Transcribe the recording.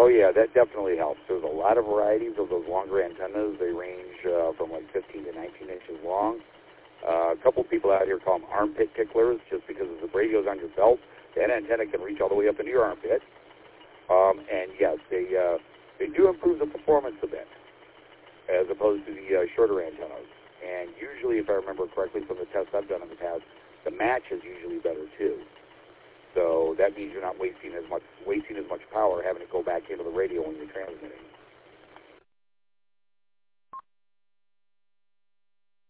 Oh, yeah, that definitely helps. There's a lot of varieties of those longer antennas. They range from like 15 to 19 inches long. A couple people out here call them armpit ticklers just because if the radio's on your belt, that antenna can reach all the way up into your armpit. And yes, they do improve the performance a bit as opposed to the shorter antennas. And usually, if I remember correctly from the tests I've done in the past, the match is usually better too. So that means you're not wasting as much power having to go back into the radio when you're transmitting.